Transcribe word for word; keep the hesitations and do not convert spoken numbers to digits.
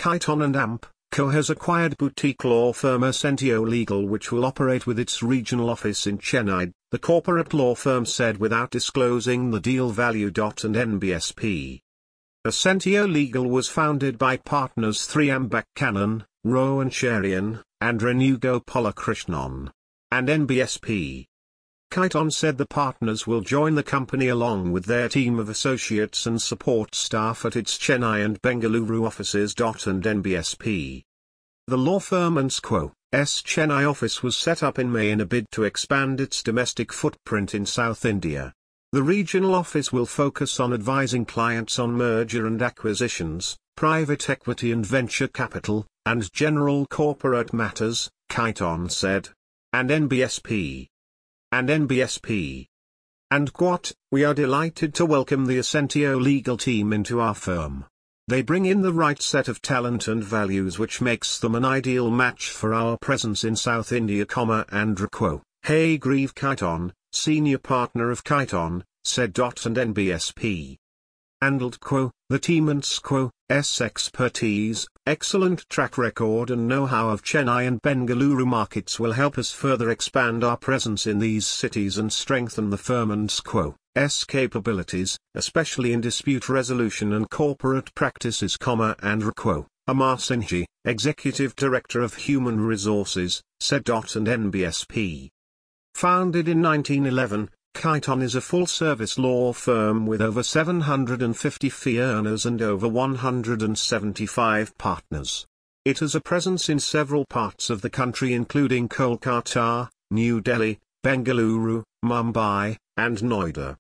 Kyton and Amp Co has acquired boutique law firm Ascentio Legal, which will operate with its regional office in Chennai, the corporate law firm said without disclosing the deal value. And N B S P. Ascentio Legal was founded by partners Thriyambak Kannan, Rohan Cherian, and Renu Gopalakrishnan. And N B S P. Kyton said the partners will join the company along with their team of associates and support staff at its Chennai and Bengaluru offices. And N B S P. The law firm N S Quo's Chennai office was set up in May in a bid to expand its domestic footprint in South India. The regional office will focus on advising clients on merger and acquisitions, private equity and venture capital, and general corporate matters, Kyton said. And N B S P. And N B S P. And Quat, we are delighted to welcome the Ascentio Legal team into our firm. They bring in the right set of talent and values which makes them an ideal match for our presence in South India, Andhra Quo. Haygreve Kyton, senior partner of Kyton, said. And N B S P. And Quo, the team and Quo's expertise, excellent track record and know-how of Chennai and Bengaluru markets will help us further expand our presence in these cities and strengthen the firm and Quo's capabilities, especially in dispute resolution and corporate practices. And Quo, Amar Singhji, Executive Director of Human Resources, said. And N B S P. Founded in nineteen eleven, Kyton is a full-service law firm with over seven hundred fifty fee earners and over one hundred seventy-five partners. It has a presence in several parts of the country including Kolkata, New Delhi, Bengaluru, Mumbai, and Noida.